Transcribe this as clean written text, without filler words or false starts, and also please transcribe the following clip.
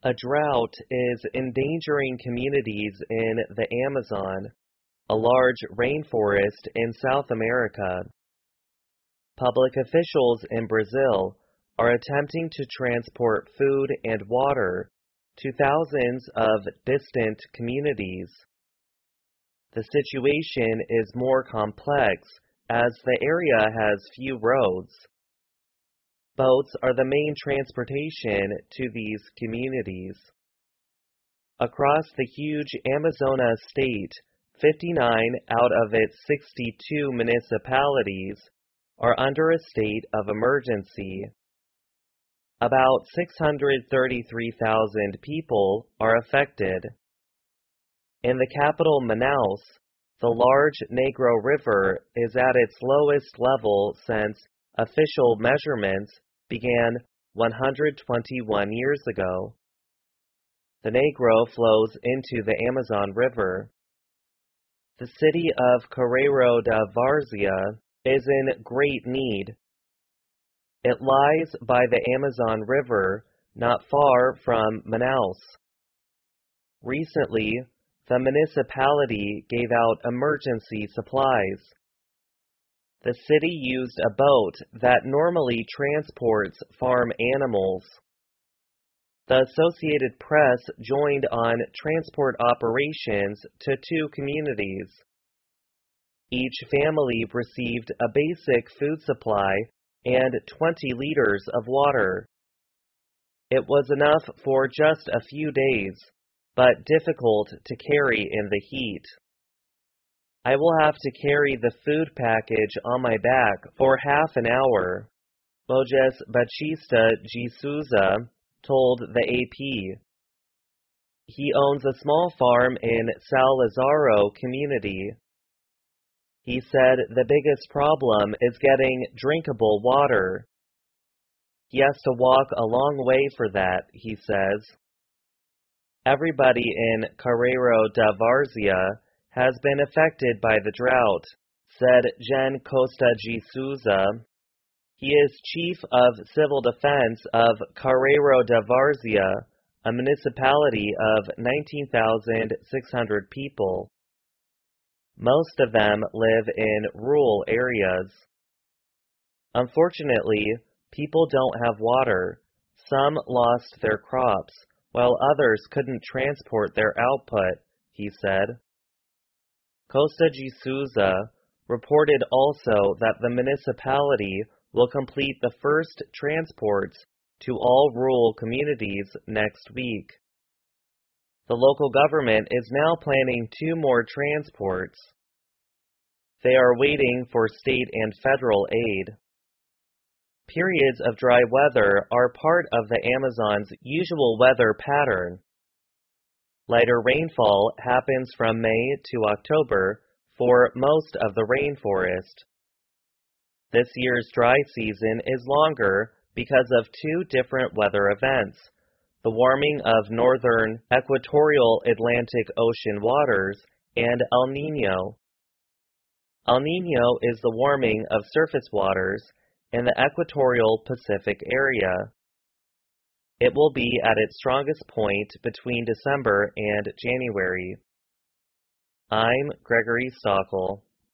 A drought is endangering communities in the Amazon, a large rainforest in South America. Public officials in Brazil are attempting to transport food and water to thousands of distant communities. The situation is more complex as the area has few roads. Boats are the main transportation to these communities. Across the huge Amazonas state, 59 out of its 62 municipalities are under a state of emergency. About 633,000 people are affected. In the capital Manaus, the large Negro River is at its lowest level since official measurements began 121 years ago. The Negro flows into the Amazon River. The city of Carreiro da Várzea is in great need. It lies by the Amazon River, not far from Manaus. Recently, the municipality gave out emergency supplies. The city used a boat that normally transports farm animals. The Associated Press joined on transport operations to 2 communities. Each family received a basic food supply and 20 liters of water. It was enough for just a few days, but difficult to carry in the heat. I will have to carry the food package on my back for half an hour, Moges Batista de Souza told the AP. He owns a small farm in São Lazaro community. He said the biggest problem is getting drinkable water. He has to walk a long way for that, he says. Everybody in Carreiro da Várzea has been affected by the drought, said Jean Costa de Souza. He is chief of civil defense of Carreiro da Várzea, a municipality of 19,600 people. Most of them live in rural areas. Unfortunately, people don't have water. Some lost their crops, while others couldn't transport their output, he said. Costa de Souza reported also that the municipality will complete the first transports to all rural communities next week. The local government is now planning 2 more transports. They are waiting for state and federal aid. Periods of dry weather are part of the Amazon's usual weather pattern. Lighter rainfall happens from May to October for most of the rainforest. This year's dry season is longer because of 2 different weather events: the warming of northern equatorial Atlantic Ocean waters and El Niño. El Niño is the warming of surface waters in the equatorial Pacific area. It will be at its strongest point between December and January. I'm Gregory Stockel.